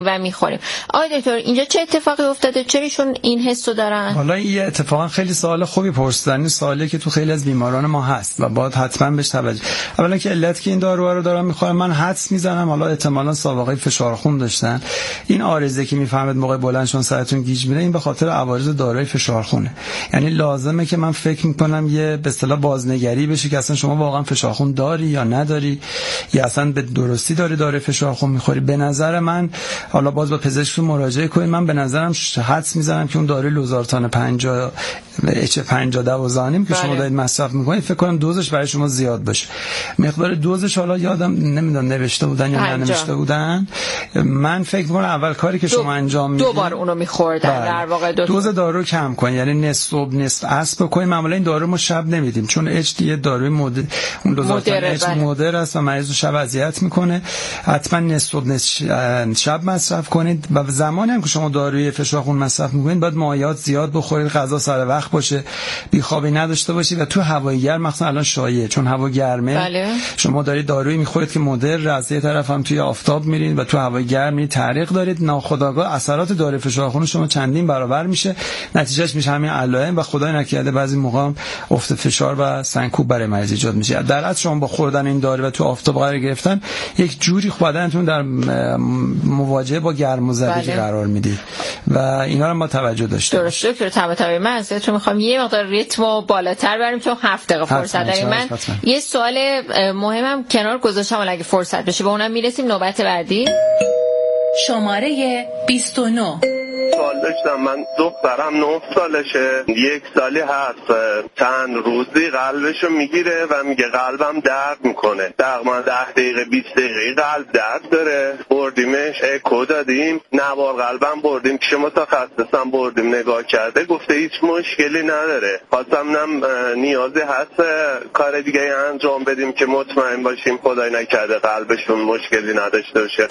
و میخوریم. آقای دکتر اینجا چه اتفاقی افتاده؟ چرا ایشون این حسو دارن؟ حالا این اتفاقا خیلی سوال خوبی پرسیدن. سوالی که تو خیلی از بیماران ما هست و باید حتما بهش توجه. اولا که علت که این دارو رو دارن میخورن، من حدس میزنم حالا احتمالاً سابقه فشار خون داشتن. این عارضه که میفهمید موقع بلند شدن سرتون گیج میره، این به خاطر عوارض داروی فشار خونه. یعنی لازمه که من فکر میکنم یه به اصطلاح بازنگری بشه که اصلا شما واقعا فشار خون داری یا نداری، یا اصلا به درستی داری فشار خون میخوری. به نظر من حالا باز با پزشک مراجعه کنید، من به نظرم حدس میزنم که اون داروی لوزارتان 50 H50 که شما دارید مصرف میکنید، فکر کنم دوزش برای شما زیاد باشه. مقدار دوزش حالا یادم نمیدونم نوشته بودن یا ننوشته بودن. من فکر میکنم اول کاری که شما انجام میدید 2 بار اونو میخوردن در واقع دوز دارو کم کن، یعنی نصف صبح نصف عصر بکنید. معمولا این دارو ما شب نمیدیم چون اچ دی داروی اون لوزارتان اچ مدر است و مریض رو شب اذیت میکنه. حتما نصف صبح نصف شب مصرف کنید و زمانی هم که شما داروی فشار خون مصرف میکنید باید مایعات زیاد بخورید، غذا سر وقت باشه، بیخوابی نداشته باشید و تو هوای گرم مثلا الان شایعه چون هوا گرمه شما دارید دارویی میخورید که مدر، از یه طرف هم توی آفتاب میرین و تو هوای گرم میرید تعریق دارید، ناخودآگاه اثرات داروی فشار خون شما چندین برابر میشه، نتیجهش میشه همین علائم و خدای نکرده بعضی موقع افت فشار و سنکوب برای مریض ایجاد میشه. در اصل شما با خوردن این دارو و تو آفتاب قرار گرفتن یک جوری بدنتون در مواجهه با گرم و زدگی قرار میدید و اینا رو ما توجه داشته درست دکتر. طبعا من ازتون میخوام یه مقدار ریتمو بالاتر بریم چون 7 دقیقه فرصت داریم. من یه سوال مهمم کنار گذاشتم ولی اگه فرصت بشه به اونم میرسیم نوبت بعدی. شماره 29. سوال داشتم. من دخترم 9 سالشه، 1 سالی هست، چند روزی قلبشو میگیره و میگه قلبم درد میکنه. تقریبا 10 دقیقه 20 دقیقه قلب درد داره. بردیمش اکو دادیم، نوار قلبم بردیم پیش متخصصم بردیم نگاه کرده گفته هیچ مشکلی نداره. خواستم نیازی هست کار دیگه انجام بدیم که مطمئن باشیم خدای نکرده قلبشون مشکلی نداشته باشه.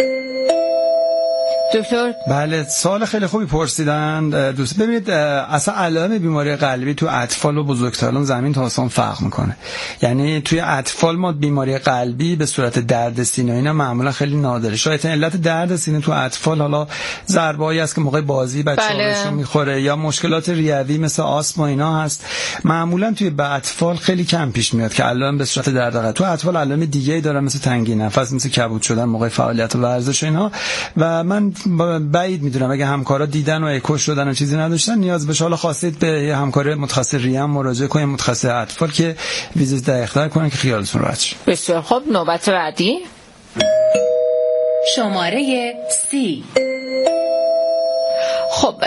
دکتر بله سوال خیلی خوبی پرسیدن دوست. ببینید اصلا علائم بیماری قلبی تو اطفال و بزرگسالان زمین تا آسمان فرق میکنه. یعنی توی اطفال ما بیماری قلبی به صورت درد سینه اینا معمولا خیلی نادره. شاید علت درد سینه تو اطفال حالا ضربه‌ای است که موقع بازی بچه‌ها بهشون میخوره یا مشکلات ریوی مثل آسم و اینا هست. معمولا توی اطفال خیلی کم پیش میاد که علائم به صورت درد قلب. تو اطفال علائم دیگه‌ای دارن مثل تنگی نفس، مثل کبود شدن موقع فعالیت و ورزش اینا و من بعید میدونم اگه همکارا دیدن و اکو شدن و چیزی نداشتن نیاز بشه. حالا خواستید به یه همکار متخصص ریه مراجعه کنید، متخصص اطفال که ویزیت دقیق‌تر کنن که خیالتون راحت شه. بسیار خب نوبت بعدی. شماره 30. خب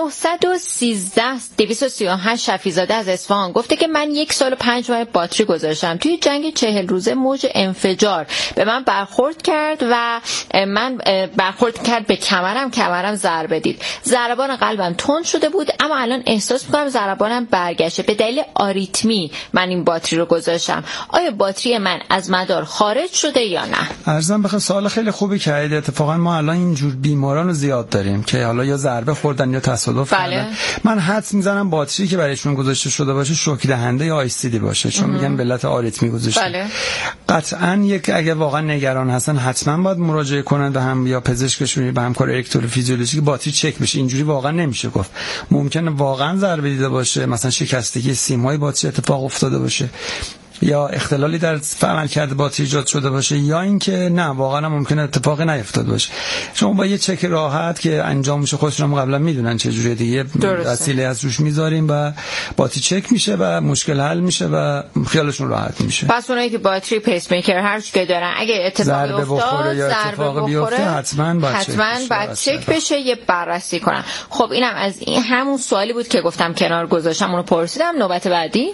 913-238 شفیزاده از اصفهان گفته که من 1 سال و 5 ماه باتری گذاشتم. توی جنگ 40 روزه موج انفجار به من برخورد کرد و من برخورد کرد به کمرم ضربه دید. ضربان قلبم تند شده بود اما الان احساس می‌کنم ضربانم برگشته. به دلیل آریتمی من این باتری رو گذاشتم. آیا باتری من از مدار خارج شده یا نه؟ عرضم بخوام سوال خیلی خوبی کردید. اتفاقا ما الان اینجور بیماران رو زیاد داریم که حالا یا ضربه خوردن یا تصادف کردن. من حدس میزنم باتری که برایشون گذاشته شده باشه شوک دهنده یا آیسیدی باشه چون میگن به علت آریتمی گذاشته. قطعا یک اگه واقعا نگران هستن حتما باید مراجعه کنن به هم یا پزشکشون به همکار الکتروفیزیولوژی که باتری چک بشه. اینجوری واقعا نمیشه گفت. ممکنه واقعا ضربه دیده باشه، مثلا شکستگی سیمای باتری اتفاق افتاده باشه یا اختلالی در عملکرد باتری ایجاد شده باشه یا اینکه نه واقعا ممکنه اتفاقی نیفتاده باشه. شما با یه چک راحت که انجام میشه خودشون هم قبلا میدونن چه جوریه دیگه وسیله از روش میذاریم و باتری چک میشه و مشکل حل میشه و خیالشون راحت میشه. پس اونایی که باتری پیس میکر هر چی که دارن اگه اتفاقی افتاد یا اتفاقی بیفته حتما باید چک بشه یه بررسی کنن. خب اینم از این همون سوالی بود که گفتم کنار گذاشتم اونو پرسیدم. نوبت بعدی.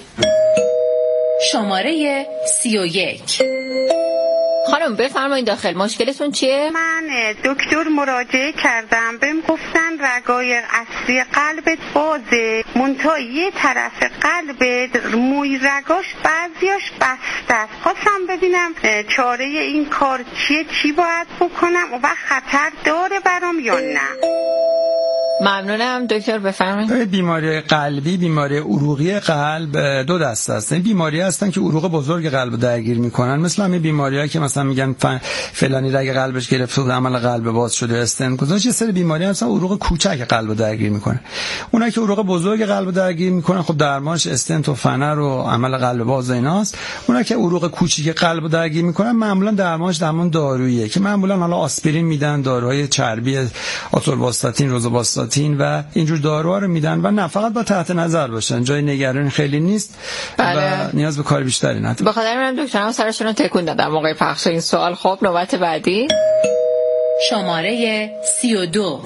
شماره 31. خانم بفرمایید داخل مشکلتون چیه؟ من دکتر مراجعه کردم بهم گفتن رگای اصلی قلبت بازه منتها یه طرف قلبت موی رگاش بعضیاش بسته است. خواستم ببینم چاره این کار چیه، چی باید بکنم و خطر داره برام یا نه. ممنونم دکتر، بفرمایید. بیماری قلبی، بیماری عروقی قلب دو دسته است. این بیماری هستن که عروق بزرگ قلب درگیر میکنن، مثل همین بیماریایی که مثلا میگن فلانی رگ قلبش گرفته بود، عمل قلب باز شده، استنت گذاشت. یه سری بیماری هستن عروق کوچک قلب درگیر میکنن. اونایی که عروق بزرگ قلب درگیر میکنن خب درمانش استنت و فنر و عمل قلب باز ایناست. اونایی که عروق کوچیک قلب درگیر میکنن معمولا درمانش درمان داروییه که معمولا حالا آسپرین میدن، داروهای چربی، آتورواستاتین، روزوواستاتین و اینجور داروها رو میدن و نه فقط با تحت نظر باشن، جای نگرانی خیلی نیست. بله. و نیاز به کار بیشتری نداره. به خاطر منم دکترم سرشون رو تکون دادم موقع پخش این سوال. خب نوبت بعدی شماره 32.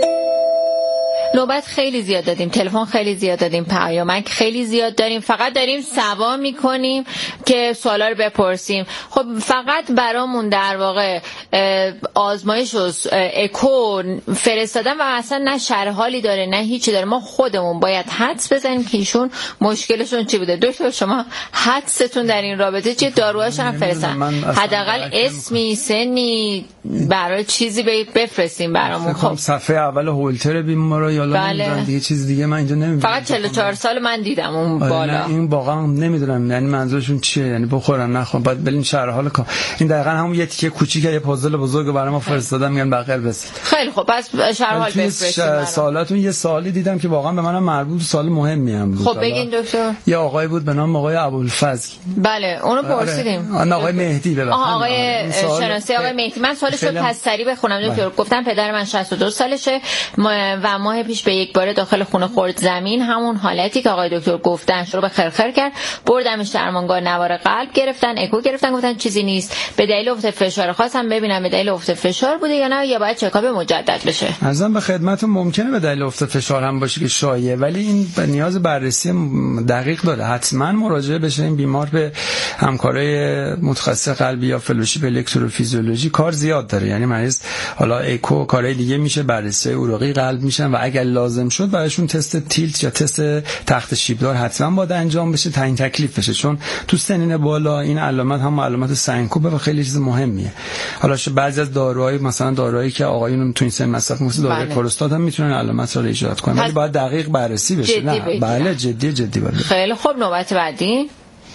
نوبت خیلی زیاد دادیم، تلفن خیلی زیاد دادیم، پیامک خیلی زیاد داریم، فقط داریم سوا میکنیم که سوالا رو بپرسیم. خب فقط برامون در واقع آزمایش و اکو فرستادن و اصلا نه شرح حالی داره نه هیچی داره. ما خودمون باید حدس بزنیم که ایشون مشکلشون چی بوده. دکتر شما حدستون در این رابطه چه؟ داروهاشون هم فرستن، حداقل اسمی، سنی، برای چیزی بفرستیم برامون. خب صفحه اول هولتر بیمارا بله. دیگه چیز دیگه من اینجا نمی‌بینم. فقط 44 سال من دیدم اون بالا. این واقعا نمیدونم یعنی منظورشون چیه، یعنی بخورن نخورن، بعد بریم شرح حال کن. این دقیقاً همون یه تیکه کوچیکه یه پازل بزرگ برای ما فرستادن، میگن بغل بس. خیلی خب پس شرح حال بفرستید. سوالاتون یه سوالی دیدم که واقعا به منم مربوط، سوال مهمی هم بود. خب بگین دکتر. یه آقای بود به نام آقای ابوالفضل. بله اونو پرسیدیم. آقای مهدی ببخشید. آقای شناسی آقای مهدی. من سوالش رو پس سریع بخونم دکتر. گفتم پدر من 62 سالشه و ماه پیش به یک بار داخل خونه خورد زمین، همون حالتی که آقای دکتر گفتن شروع به خرخر کرد. بردمش درمانگاه، نوار قلب گرفتن، اکو گرفتن، گفتن چیزی نیست. به دلیل افت فشار خواستم ببینم به دلیل افت فشار بوده یا نه، یا باید چکاپ مجدد بشه. ارزم به خدمتتون ممکنه به دلیل افت فشار هم باشه که شایعه، ولی این نیاز بررسی دقیق داره. حتما مراجعه بشه این بیمار به همکارای متخصص قلبی یا فلوشیپ الکتروفیزیولوژی. کار زیاد داره، یعنی مریض حالا اکو کارهای دیگه میشه، بررسی عروقی قلب میشن و اگر لازم شد براشون تست تیلت یا تست تخت شیبدار حتما باید انجام بشه، تعیین تکلیف بشه، چون تو سنین بالا این علامت هم علامت سنکوپه و خیلی چیز مهمیه. حالا بعضی از داروهای مثلا داروهایی که آقایون تو این سن مصرف مثل داروی پروستات هم میتونن علامت رو ایجاد کنن، ولی باید دقیق بررسی بشه. نه بله جدی باید. خیلی خوب نوبت بعدی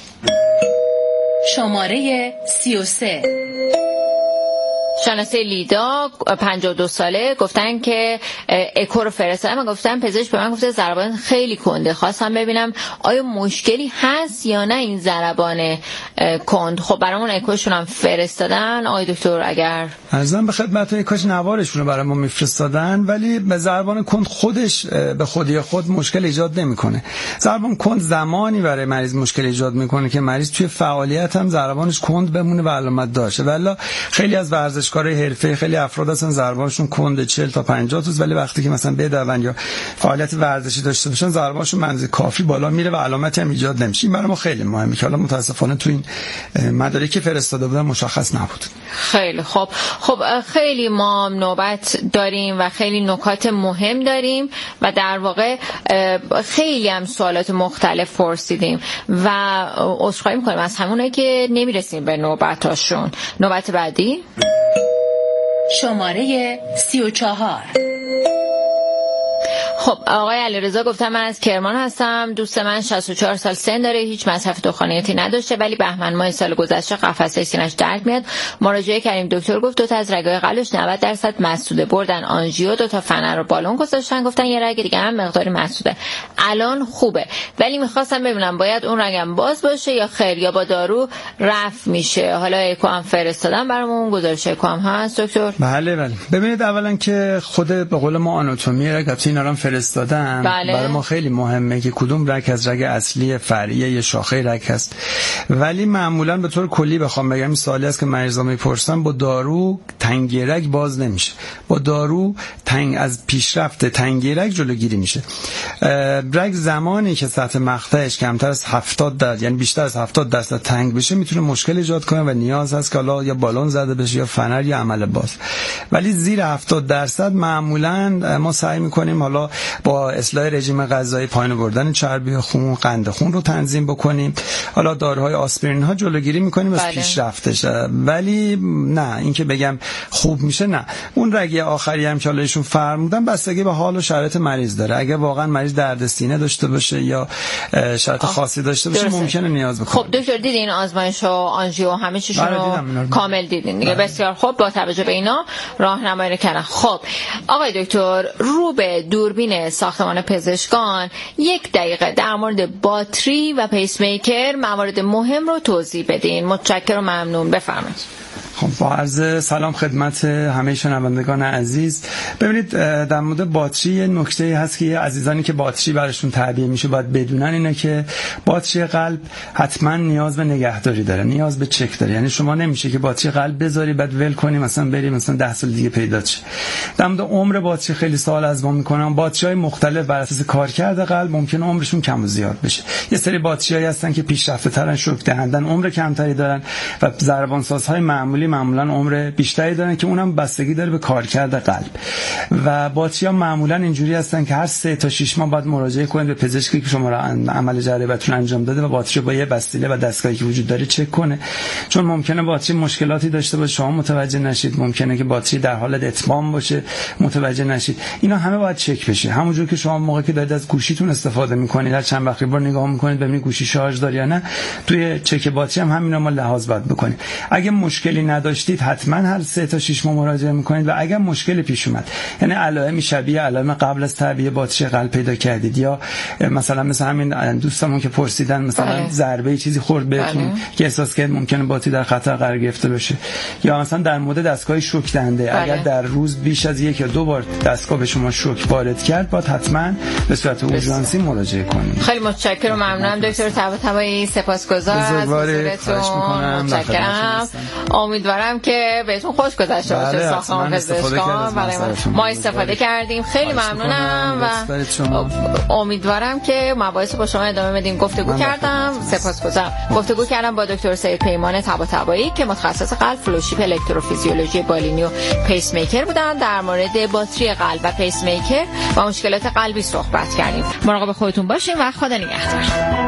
شماره 33. شناسه لیدا 52 ساله گفتن که اکو رو فرستادم و گفتن پزشک به من گفته ضربان خیلی کنده، خواستم ببینم آیا مشکلی هست یا نه این ضربان کند. خب برامون اکوشون هم فرستادن آقای دکتر. اگر ارزم به خدمتتون کاش نوارشون رو برامون میفرستادن، ولی به ضربان کند خودش به خودی خود مشکل ایجاد نمیکنه. ضربان کند زمانی برای مریض مشکل ایجاد میکنه که مریض توی فعالیت هم ضربانش کند بمونه و علامت داشته. والا خیلی از ورزشکارای حرفه‌ای خیلی افراد هستن ضربانشون کند 40 تا 50 روز، ولی وقتی که مثلا بدون یا فعالیت ورزشی داشته باشن ضربانشون منزل کافی بالا میره و علامتی هم ایجاد نمیشه. این برای ما خیلی مهمه که حالا متاسفانه تو این مدارکی که فرستاده بودن مشخص نبود. خیلی خب خیلی ما نوبت داریم و خیلی نکات مهم داریم و در واقع خیلی هم سوالات مختلف پرسیدیم و عذرخواهی می‌کنیم از همونایی که نمیرسیم به نوبتاشون. نوبت بعدی شماره 34. خب آقای علیرضا گفتن من از کرمان هستم، دوست من 64 سال سن داره، هیچ مصرف دخانیاتی نداشته، ولی بهمن ماه سال گذشته قفسه سینه‌اش درد میاد. مراجعه کردیم دکتر گفت 2 تا از رگ‌های قلبش 90% مسدوده، بردن آنژیو، 2 تا فنر و بالون گذاشتن، گفتن یه رگ دیگه هم مقداری مسدوده، الان خوبه، ولی می‌خواستم ببینم باید اون رگم باز باشه یا خیر یا با دارو رفع میشه. حالا اکو هم فرستادم برامون، گزارش اکو هم هست دکتر. بله ببینید اولا که خود به قول ما آناتومی رگ اینا فرستادن برای ما خیلی مهمه که کدوم رگ از رگ اصلی فرعی یا شاخه رگ هست، ولی معمولا به طور کلی بخوام بگم این سوالی است که مریضا میپرسن، با دارو تنگی رگ باز نمیشه، با دارو از پیشرفت تنگی رگ جلوگیری میشه. رگ زمانی که سطح مقطعش کمتر از 70 یعنی بیشتر از 70% تنگ بشه میتونه مشکل ایجاد کنه و نیاز هست که حالا یا بالون زده بشه یا فنر یا عمل باز، ولی زیر 70% معمولا ما سعی میکنیم حالا با اصلاح رژیم غذایی، پایین بردن چربی خون، قند خون رو تنظیم بکنیم، حالا داروهای آسپرین ها جلوگیری میکنیم از پیشرفتش، ولی نه اینکه بگم خوب میشه نه. اون رگ آخری هم که حالا ایشون خودشون فرمودن بستگی به حال و شرایط مریض داره. اگه واقعا مریض درد سینه داشته باشه یا شرایط خاصی داشته باشه ممکنه نیاز بکنه. خب دکتر دیدین آزمایش و آنژیو همه چیشون رو کامل دیدین دیگه؟ بسیار خوب، با توجه به اینا راهنمایی کردن. خب آقای دکتر، رو به دوربین ساختمان پزشکان 1 دقیقه در مورد باتری و پیس میکر موارد مهم رو توضیح بدین. متشکرم و ممنون. بفرمایید. خب با عرض سلام خدمت همه شنوندگان عزیز. ببینید در مورد باتری نکته هست که عزیزانی که باتری براشون تعبیه میشه باید بدونن اینه که باتری قلب حتما نیاز به نگهداری داره، نیاز به چک داره. یعنی شما نمیشه که باتری قلب بذاری بعد ول کنی مثلا بری مثلا 10 سال دیگه پیدا شه. در مورد عمر باتری خیلی سوال از ما میکنن. باتری‌های مختلف بر اساس کارکرد قلب ممکنه عمرشون کم و زیاد بشه. یه سری باتری‌هایی هستن که پیشرفته‌ترن، شوک دهندن، عمر کمتری دارن و ضربان‌سازهای معمولا عمر بیشتری دارن که اونم بستگی داره به کارکرد قلب. و باتری‌ها معمولا اینجوری هستن که هر 3 تا 6 ماه باید مراجعه کنید به پزشکی که شما را عمل جراحیتون انجام داده و باتری با یه وسیله و دستگاهی که وجود داره چک کنه، چون ممکنه باتری مشکلاتی داشته باشه شما متوجه نشید، ممکنه که باتری در حالت اتمام باشه متوجه نشید. اینا همه باید چک بشه. همونجور که شما موقعی که دارید از گوشیتون استفاده می‌کنید هر چند وقتی بار نگاه می‌کنید ببینید گوشی شارژ داره یا نه، توی چک باتری هم همینا ما لحاظ باید بکنیم. اگه مشکلی نداشتید حتما هر 3 تا 6 ماه مراجعه می‌کنید و اگر مشکلی پیش اومد، یعنی علائم شبیه علائم قبل از تعبیه باتری قلب پیدا کردید یا مثلا مثل همین دوستمون که پرسیدن مثلا ضربه چیزی خورد بهتون که احساس کرد ممکنه باتری در خطر قرار گرفته باشه، یا مثلا در مورد دستگاه شوک دهنده اگر در روز بیش از 1 یا 2 بار دستگاه به شما شوک وارد کرد باید حتما به صورت اورژانسی مراجعه کنید. خیلی متشکرم و ممنونم دکتر طباطبایی، سپاسگزار از حضورتون. متشکرم. امیدوارم که بهتون خوش گذشته باشه ساختمان پزشکان. ما استفاده کردیم، خیلی ممنونم و امیدوارم که مباحث با شما ادامه بدیم. گفتگو کردم، سپاسگزارم. گفتگو کردم با دکتر سید پیمان طباطبایی که متخصص قلب، فلوشیپ، الکتروفیزیولوژی بالینی و پیس میکر بودن. در مورد باتری قلب و پیس میکر و مشکلات قلبی صحبت کردیم. مراقب خودتون باشین و خدا نگهدار.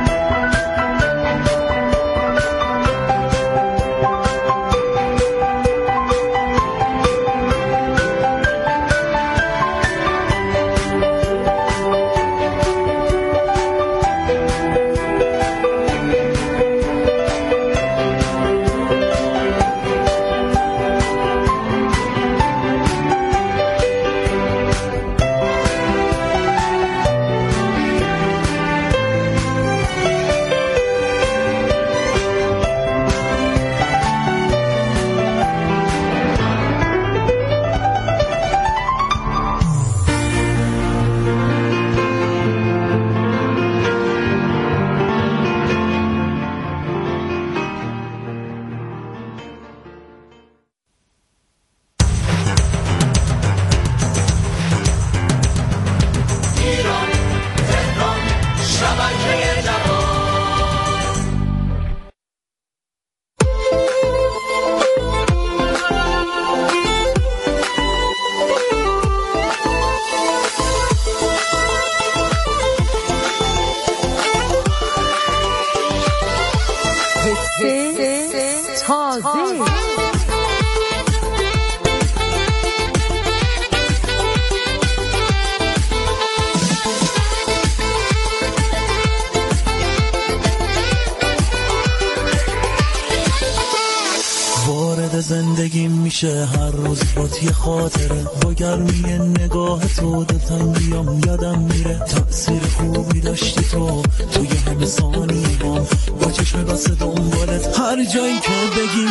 زندگی میشه هر روز با یه خاطره، با گرمی نگاه تو دلتنگیام یادم میره. تأثیر خوبی داشتی تو توی همه ثانیه‌ام، با چشم بسته دنبالت هر جایی که بگی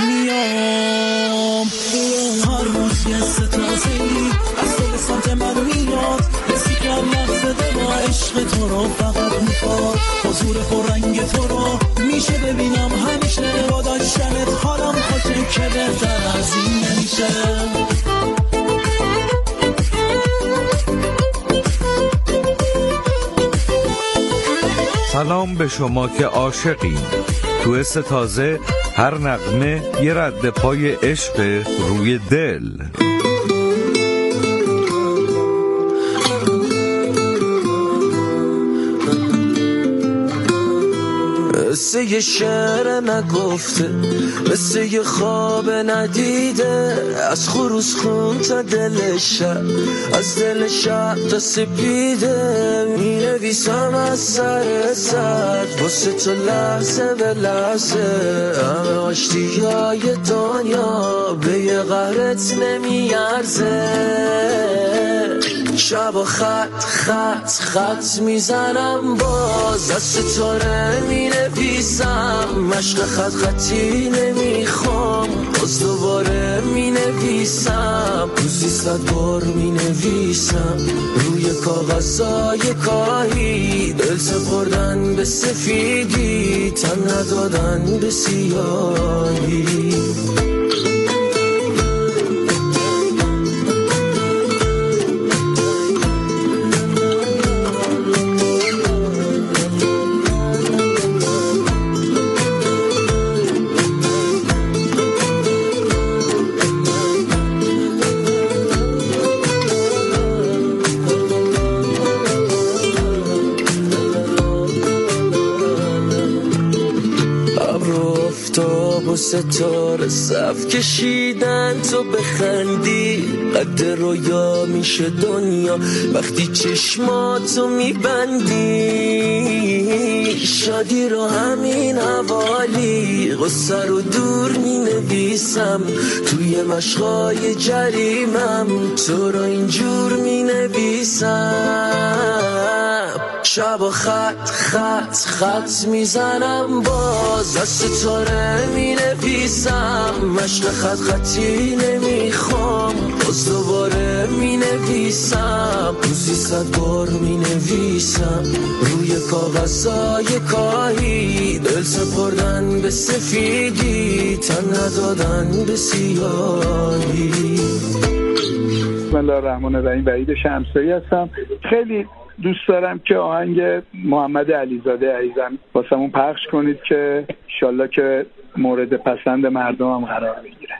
میام. هر روز یه ستازه‌ای از تو به سمت من میاد، حسی که هر لحظه دل عشق تو رو فقط میخواد. حضور پررنگ تو رو میشه ببینم همیشه، با داشتنت حالم خوشه که بهتر از این نمیشه. سلام به شما که عاشقین. تو استازه هر نغمه یه رد پای عشق روی دل. قصه یه شعر نگفته، مثل یه خواب ندیده، از خروس خون تا دل شب، از دل شب تا سپیده، می نویسم از سر سر واسه تو لحظه به لحظه، همه آشتی های دنیا به یه قهرت نمیارزه. شب و خط میزنم باز، از ستاره می نویسم، مشق خطی نمیخوام، باز دوباره می نویسم، روزی 100 بار می نویسم، روی کاغذای کاهی، دل سپردن به سفیدی، تن ندادن به سیاهی. ستاره صف کشیدن تو بخندی، قد رویا میشه دنیا وقتی چشماتو میبندی، شادی رو همین حوالی، غصه رو دور مینویسم، توی مشقای جریمم تو رو اینجور مینویسم. شب و خط میزنم باز، از ستاره مینویسم، مشق خطی نمیخوام، باز دوباره مینویسم، روزی 100 بار مینویسم، روی کاغذای کاهی، دل سپردن به سفیدی، تن ندادن به سیاهی. بسم الله الرحمن الرحیم. وحید شمسایی هستم. خیلی دوست دارم که آهنگ محمد علیزاده عزیزم واسمون پخش کنید که انشالله که مورد پسند مردم هم قرار بگیره.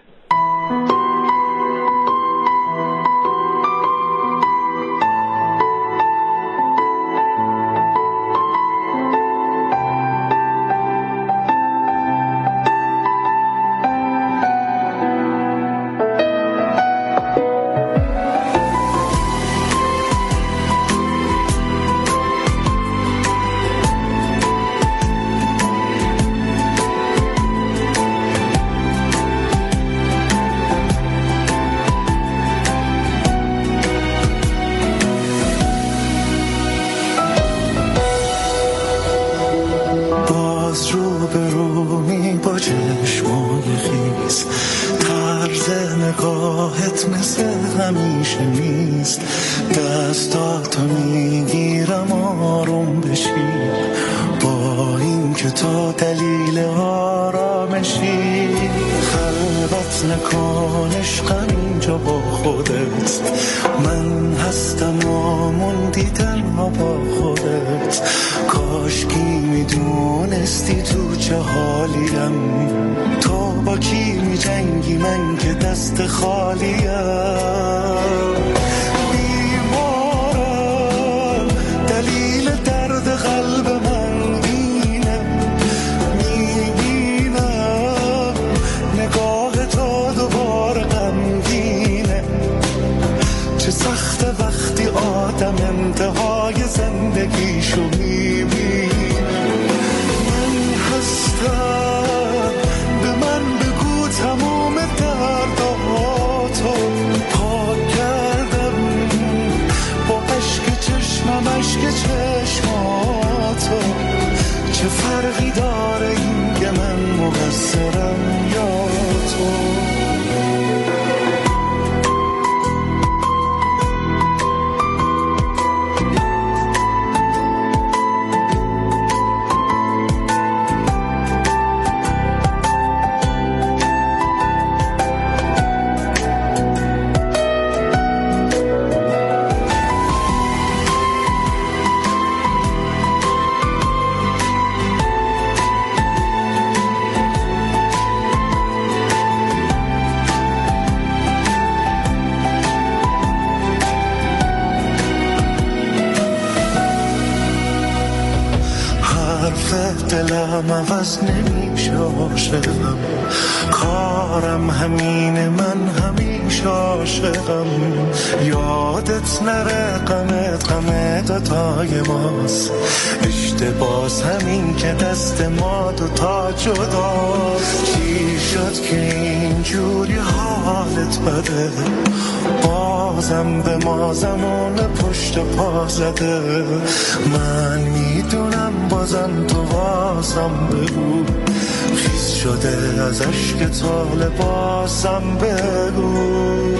دلم عوض نمیشه عاشقم، کارم همینه من همیشه عاشقم. یادت نره غم دوتای ماست، اشتباس همین که دست ما دوتا جداست. چی شد که اینجوری حالت بده، بازم به ما زمان پشت پا زده. من میدونم بازم تو واسم بگو، خیس شده از عشق تو لباسم بگو.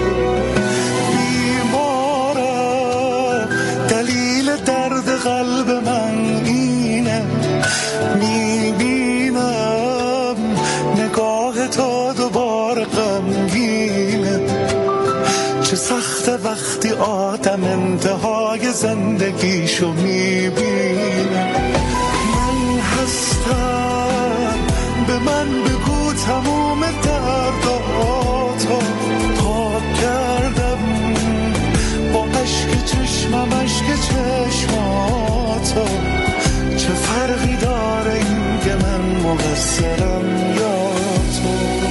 بیماره دلیل درد قلب من اینه، میبینم نگاه تو دوباره غمگینه. چه سخته وقتی آدم انتهای زندگیشو میبینه. من هستم، به من بگو تموم درداتو پاک کردم، با عشق چشمم عشق چشماتو. چه فرقی داره این که من مقصرم یا تو؟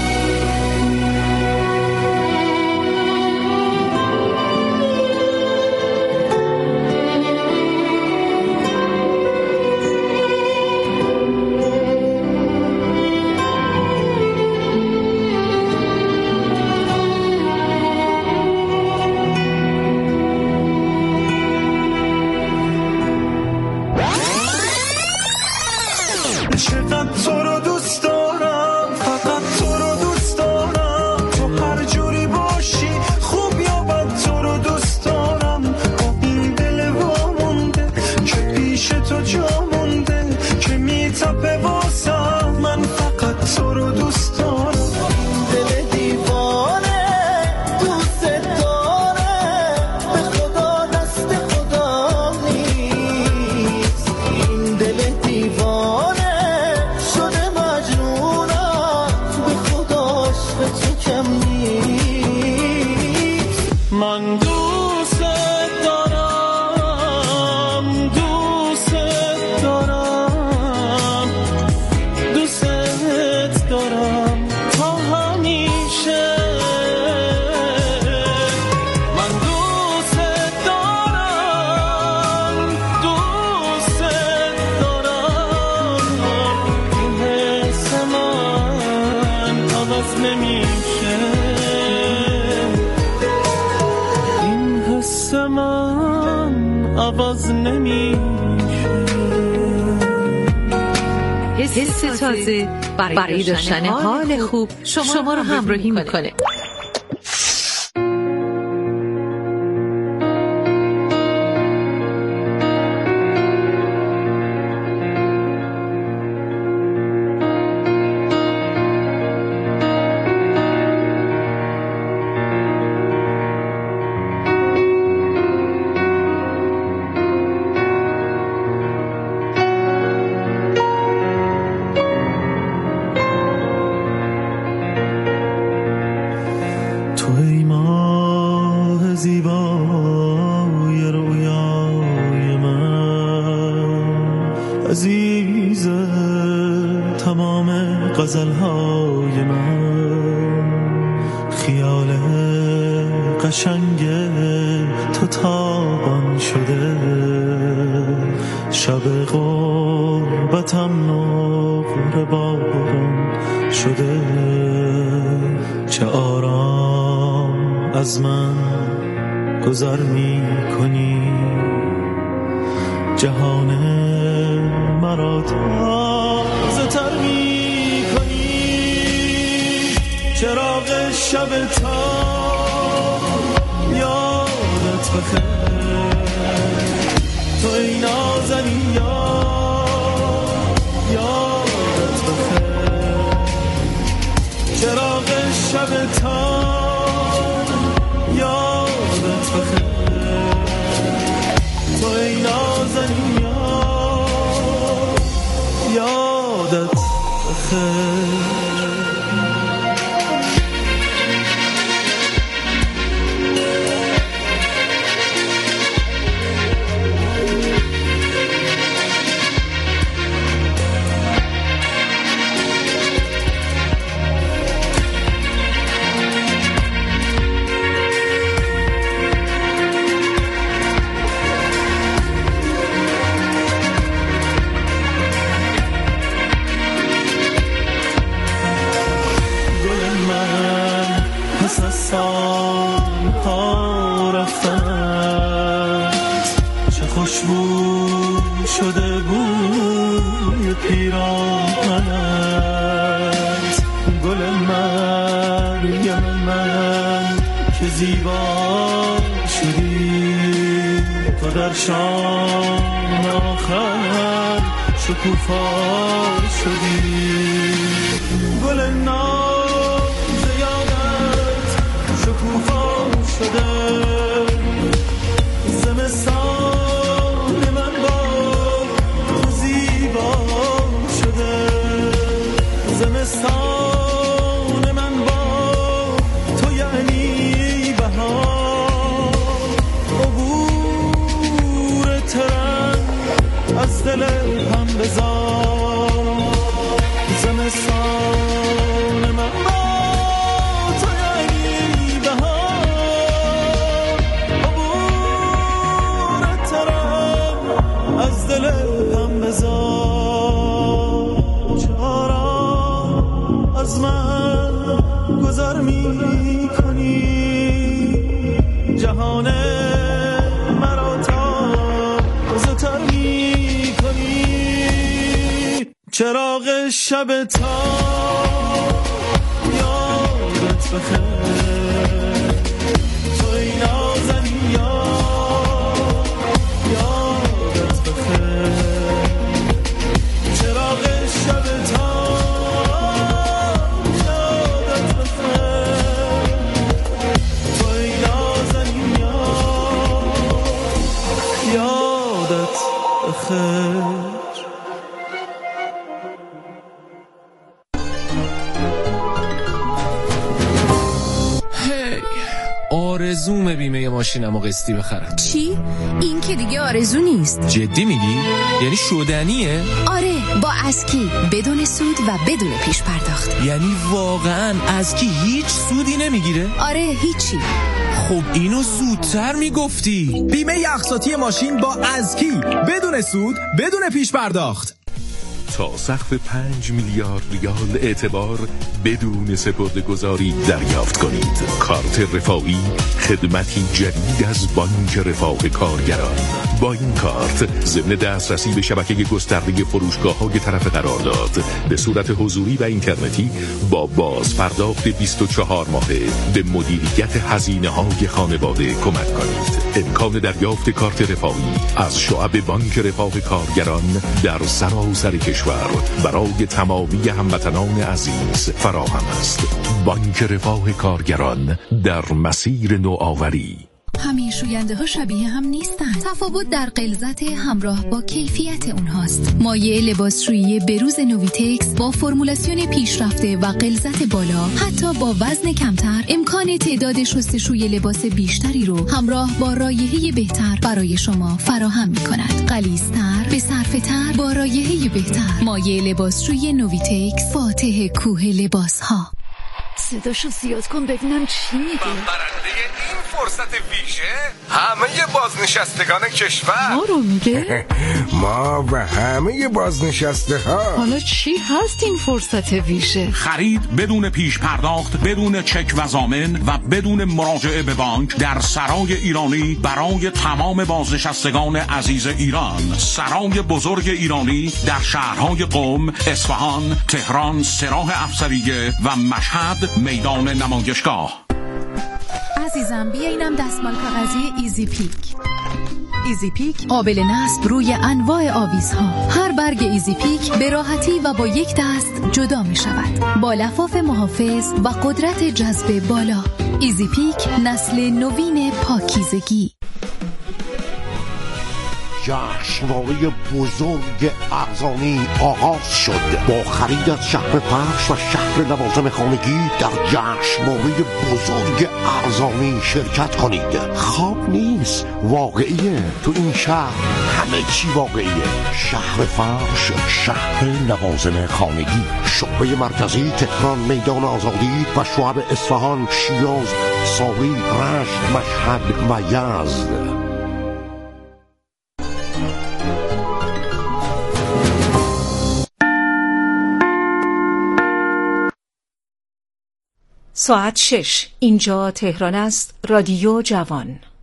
حس تازه برای داشتن حال خوب شما رو همراهی میکنه. گذر می کنی جهان مرا تازه تر می کنی. چراغ شب تا یادت بخیر، تو ای نازنین یادت بخیر. چراغ شب تا یادت بخیر، تو ای نازنین یادت بخیر. خوشبو شده بوی پیراهنت، گل مریم من که زیبا شدی تو در شام آخر شکوفا شدی. گل ناز یادت شکوفا شده، زمستان من با تو زیبا شده، زمستان من با تو یعنی بهار، عبور ترن از دل هم بزار، زمستان من با تو یعنی بهار، عبور ترن از دل هم بزار. چرا از من گذر می کنی، جهان مرا تازه‌تر می کنی، چراغ شب تا یادت بخیر، توی نازنین یادت بخیر، چراغ شب تا یادت بخیر، توی نازنین یادت بخیر. آرزومه بیمه ماشینمو قسطی بخرم. چی؟ این که دیگه آرزو نیست. جدی میگی؟ یعنی شدنیه؟ آره، با اسکی بدون سود و بدون پیش پرداخت. یعنی واقعا اسکی هیچ سودی نمیگیره؟ آره، هیچی. خب اینو زودتر میگفتی. بیمه اقساطی ماشین با اسکی بدون سود بدون پیش پرداخت. تا سقف 5 میلیارد ریال اعتبار بدون سپرده‌گذاری دریافت کنید. کارت رفاهی، خدمتی جدید از بانک رفاه کارگران. با این کارت ضمن دسترسی به شبکه گسترده فروشگاه‌های طرف قرارداد به صورت حضوری و اینترنتی با باز پرداخت 24 ماهه به مدیریت هزینه‌های خانواده کمک کنید. امکان دریافت کارت رفاهی از شعب بانک رفاه کارگران در سراسر کشور برای تمامی هموطنان عزیز فراهم است. بانک رفاه کارگران در مسیر نوآوری. همه شوینده ها شبیه هم نیستن. تفاوت در غلظت همراه با کیفیت اونهاست. مایع لباسشویی بروز نویتکس با فرمولاسیون پیشرفته و غلظت بالا، حتی با وزن کمتر، امکان تعداد شستشوی لباس بیشتری رو همراه با رایحه بهتر برای شما فراهم می‌کند. غلیظ‌تر، به صرفه‌تر، با رایحه بهتر. مایع لباسشویی نویتکس، فاتح کوه لباس‌ها. صداشو زیاد کن ببینم چی میگه. برنده این فرصت ویژه همه بازنشستگان کشور. ما رو میگه؟ ما و همه بازنشسته ها. حالا چی هست این فرصت ویژه؟ خرید بدون پیش پرداخت، بدون چک و ضامن و بدون مراجعه به بانک در سرای ایرانی برای تمام بازنشستگان عزیز ایران. سرای بزرگ ایرانی در شهرهای قم، اصفهان، تهران، سراح افسریه و مشهد میدان نمایشگاه. عزیزم بیا اینم دستمال کاغذی ایزی پیک. ایزی پیک قابل نصب روی انواع آویزها. هر برگ ایزی پیک به راحتی و با یک دست جدا می شود، با لفاف محافظ و قدرت جذب بالا. ایزی پیک نسل نوین پاکیزگی. جشنواره بزرگ ارزانی آغاز شد. با خرید از شهر فرش و شهر لوازم خانگی در جشنواره بزرگ ارزانی شرکت کنید. خواب نیست، واقعیه. تو این شهر همه چی واقعیه. شهر فرش، شهر لوازم خانگی، شعبه مرکزی تهران میدان آزادی و شعب اصفهان، شیراز، ساری، رشت، مشهد و یزد. ساعت 6. اینجا تهران است. رادیو جوان.